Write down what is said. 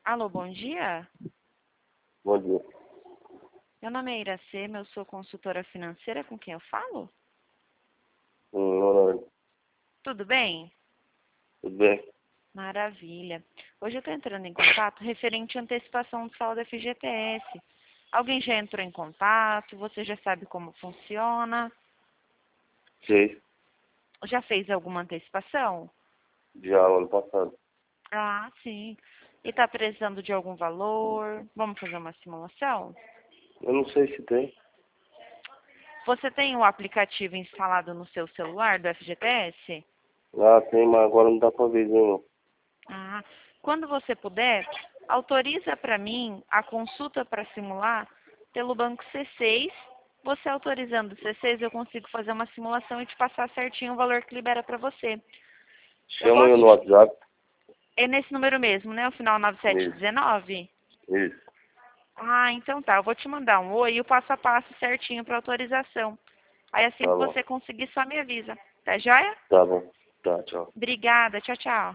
Alô, bom dia. Bom dia. Meu nome é Iracema, eu sou consultora financeira. Com quem eu falo? Não, Tudo bem? tudo bem? Maravilha. Hoje eu estou entrando em contato referente à antecipação do saldo FGTS. Alguém já entrou em contato? Você já sabe como funciona? Sei, Já fez alguma antecipação? já ano passado. Ah, sim. E está precisando de algum valor? Vamos fazer uma simulação? Eu não sei se tem. Você tem o aplicativo instalado no seu celular do FGTS? Ah, tem, mas agora não dá pra ver, não. Ah, quando você puder, autoriza para mim a consulta para simular pelo banco C6. Você autorizando o C6, eu consigo fazer uma simulação e te passar certinho o valor que libera para você. Eu Chama eu posso no te... WhatsApp. É nesse número mesmo, né? O final Isso, 9719? isso. Ah, então tá. Eu vou te mandar um oi e o passo a passo certinho para autorização. Aí assim Tá que bom. você conseguir, só me avisa. Tá joia? Tá bom. Tá, tchau. Obrigada. Tchau, tchau.